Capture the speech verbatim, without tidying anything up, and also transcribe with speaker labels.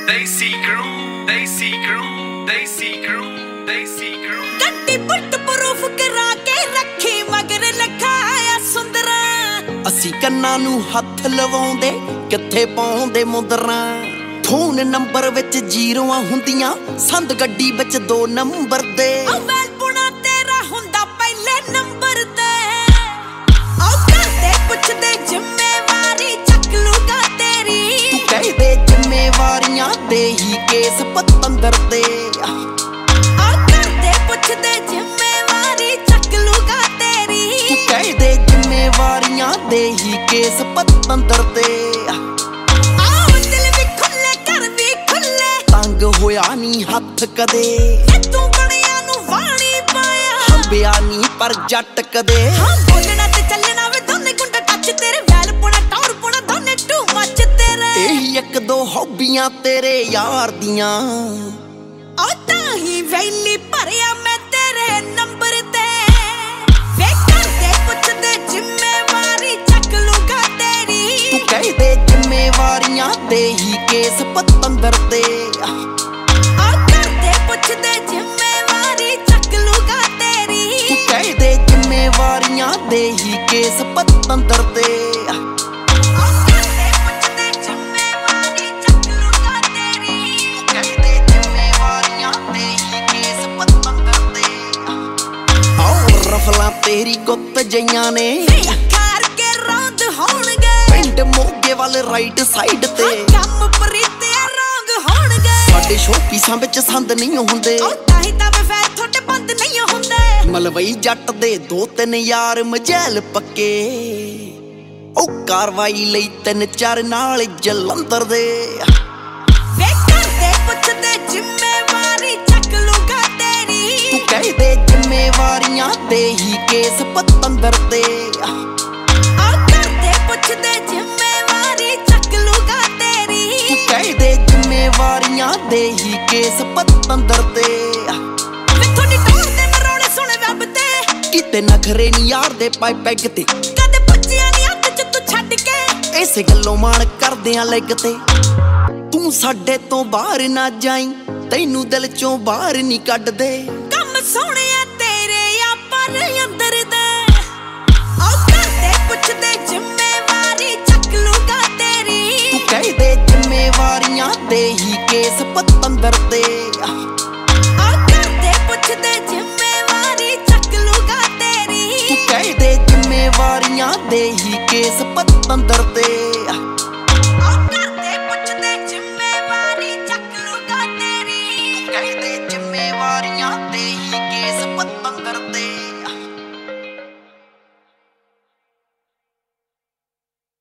Speaker 1: Desi crew, Desi crew, Desi crew, Desi crew.
Speaker 2: ਗੱਡੀ ਬੁੱਟ proof ਕਰਾ ਕੇ ਰੱਖੀ ਮਗਰ ਲਖਾਇਆ ਸੁੰਦਰਾ।
Speaker 3: ਅਸੀਂ ਕੰਨਾਂ ਨੂੰ ਹੱਥ ਲਵਾਉਂਦੇ ਕਿੱਥੇ ਪਾਉਂਦੇ ਮੁੰਦਰਾਂ। ਫੋਨ ਨੰਬਰ ਵਿੱਚ ਜ਼ੀਰੋਆਂ ਹੁੰਦੀਆਂ ਸੰਦ ਗੱਡੀ ਵਿੱਚ ਦੋ ਨੰਬਰ ਦੇ।
Speaker 2: ਵੈਲ ਪੁਣਾ ਤੇਰਾ ਹੁੰਦਾ ਪਹਿਲੇ ਨੰਬਰ ਤੇ। ਆਉ ਕਰਦੇ ਪੁੱਛਦੇ ਜ਼ਿੰਮੇਵਾਰੀ ਚੱਕ ਲੂਗਾ ਤੇਰੀ।
Speaker 3: ਤੂੰ ਕਹਿੰਦੇ ਜ਼ਿੰਮੇਵਾਰੀਆਂ ਦੇ ਹੀ ਕੇਸ ਪਤੰਦਰ ਦੇ।
Speaker 2: ਆਉ ਕਰਦੇ ਪੁੱਛਦੇ ਜ਼ਿੰਮੇਵਾਰੀ ਚੱਕ ਲੂਗਾ ਤੇਰੀ।
Speaker 3: ਤੂੰ ਕਹਿੰਦੇ ਜ਼ਿੰਮੇਵਾਰੀਆਂ ਦੇ ਹੀ ਕੇਸ ਪਤੰਦਰ ਦੇ। ਹੋਇਆ ਨੀ ਹੱਥ ਕਦੇ
Speaker 2: ਤੂੰ ਬਣਿਆ ਨੂੰ ਵਾਣੀ ਪਾਇਆ।
Speaker 3: ਹੰਬਿਆ ਨੀ ਪਰ ਜੱਟ ਕਦੇ।
Speaker 2: ਹਾਂ ਬੋਲਣਾ ਤੇ ਚੱਲਣਾ ਵੇ ਦੋਨੇ ਗੁੰਡਾ ਟੱਚ ਤੇਰੇ। ਵੈਲ ਪੁਣਾ ਟੌਰ ਪੁਣਾ ਦੋਨੇ ਟੂ ਮੱਚ ਤੇਰੇ।
Speaker 3: ਇਹੀ ਇੱਕ ਦੋ ਹੌਬੀਆਂ ਤੇਰੇ ਯਾਰ ਦੀਆਂ।
Speaker 2: ਆ ਤਾਂ ਹੀ ਵੈਲੀ ਭਰਿਆ ਮੈਂ ਤੇਰੇ ਨੰਬਰ ਤੇ। ਵੇ ਕਰਦੇ ਪੁੱਛਦੇ ਜ਼ਿੰਮੇਵਾਰੀ ਚੱਕ ਲੂਗਾ ਤੇਰੀ।
Speaker 3: ਤੂੰ ਕਹਿੰਦੇ ਜ਼ਿੰਮੇਵਾਰੀਆਂ ਦੇ ਹੀ ਕੇਸ ਪਤੰਦਰ ਤੇ।
Speaker 2: ਪੁੱਛਦੇ ਜ਼ਿੰਮੇਵਾਰੀ ਚੱਕ ਲੂਗਾ ਤੇਰੀ।
Speaker 3: ਤੂੰ ਕਹਿੰਦੇ ਜ਼ਿੰਮੇਵਾਰੀਆਂ ਦੇ ਹੀ ਕੇਸ ਪਤੰਦਰ ਤੇ।
Speaker 2: ਪੁੱਛਦੇ ਜ਼ਿੰਮੇਵਾਰੀ ਚੱਕ ਲੂਗਾ ਤੇਰੀ।
Speaker 3: ਤੂੰ ਕਹਿੰਦੇ ਜ਼ਿੰਮੇਵਾਰੀਆਂ ਦੇ ਹੀ ਕੇਸ ਪਤੰਦਰ ਤੇ। ਆਓ ਰਫਲਾਂ ਤੇਰੀ ਗੁੱਤ ਜਈਆਂ ਨੇ
Speaker 2: ਅੱਖਾਂ ਕੇ ਰੌਂਦ ਹੋਣਗੇ।
Speaker 3: ਪਿੰਡ ਮੋਗੇ ਵੱਲ ਰਾਈਟ ਸਾਈਡ ਤੇ।
Speaker 2: ਕੰਮ ਪ੍ਰੀਤਿਆ ਰੰਗ ਹੋਣਗੇ।
Speaker 3: ਸਾਡੇ ਸ਼ੋਪੀਸਾਂ ਵਿੱਚ ਸੰਦ ਨਹੀਂ ਹੁੰਦੇ।
Speaker 2: ਤਾਂ ਹੀ ਤਾਂ ਵੇ ਫੈਰ ਤੁਹਾਡੇ ਬੰਦ ਨਹੀਂ ਹੁੰਦੇ।
Speaker 3: ਮਲਵਈ ਜੱਟ ਦੇ ਦੋ ਤਿੰਨ ਯਾਰ ਮਜੈਲ ਪੱਕੇ। ਉਹ ਕਾਰਵਾਈ ਲਈ ਤਿੰਨ ਚਾਰ ਨਾਲ ਜਲੰਧਰ ਦੇ।
Speaker 2: ਵੇ ਕਰਦੇ ਪੁੱਛਦੇ ਜ਼ਿੰਮੇਵਾਰੀ ਚੱਕ ਲੂਗਾ ਤੇਰੀ।
Speaker 3: ਤੂੰ ਕਹਿੰਦੇ ਜ਼ਿੰਮੇਵਾਰੀਆਂ ਦੇ ਹੀ ਕੇਸ ਪਤੰਦਰ ਤੇ।
Speaker 2: ਆ ਕਰਦੇ ਪੁੱਛਦੇ ਜ਼ਿੰਮੇਵਾਰੀ ਚੱਕ ਲੂਗਾ ਤੇਰੀ।
Speaker 3: ਤੂੰ ਕਹਿੰਦੇ ਜ਼ਿੰਮੇਵਾਰੀਆਂ ਦੇ ਹੀ ਕੇਸ ਪਤੰਦਰ ਤੇ।
Speaker 2: ਵੇ ਤੁਹਾਡੀ ਟੌਰ ਦੇ ਨਰੋੜੇ ਸੁਣੇ ਵੈਬ ਤੇ।
Speaker 3: ਕਿਤੇ ਨਖਰੇ ਨੀ ਯਾਰ ਦੇ ਪਾਈ ਪੈਗ ਤੇ।
Speaker 2: ਕਦੇ ਪੁੱਛਿਆ ਨੀ ਹੱਥ ਚ ਤੂੰ ਛੱਡ ਕੇ।
Speaker 3: ਇਸੇ ਗੱਲੋਂ ਮਾਣ ਕਰਦੇ ਆ ਲੈਗ ਤੇ। ਤੂੰ ਸਾਡੇ ਤੋਂ ਬਾਹਰ ਨਾ ਜਾਈ ਤੈਨੂੰ ਦਿਲ ਚੋਂ ਬਾਹਰ ਨਹੀਂ ਕੱਢਦੇ।
Speaker 2: ਕੰਮ ਸੋਹਣਿਆ ਤੇਰੇ ਆ ਪਰ ਅੰਦਰ ਦੇ। ਆਉ ਕਰਦੇ ਪੁੱਛਦੇ ਜ਼ਿੰਮੇਵਾਰੀ ਚੱਕ ਲੂਗਾ ਤੇਰੀ।
Speaker 3: ਤੂੰ ਕਹਿੰਦੇ ਜ਼ਿੰਮੇਵਾਰੀਆਂ ਦੇ ਹੀ ਕੇਸ ਪਤੰਦਰ ਤੇ।
Speaker 2: ਆਉ ਕਰਦੇ ਪੁੱਛਦੇ ਜ਼ਿੰਮੇਵਾਰੀ ਚੱਕ ਲੂਗਾ ਤੇਰੀ।
Speaker 3: ਤੂੰ ਕਹਿੰਦੇ ਜ਼ਿੰਮੇਵਾਰੀਆਂ ਦੇ ਹੀ ਕੇਸ ਪਤੰਦਰ ਤੇ।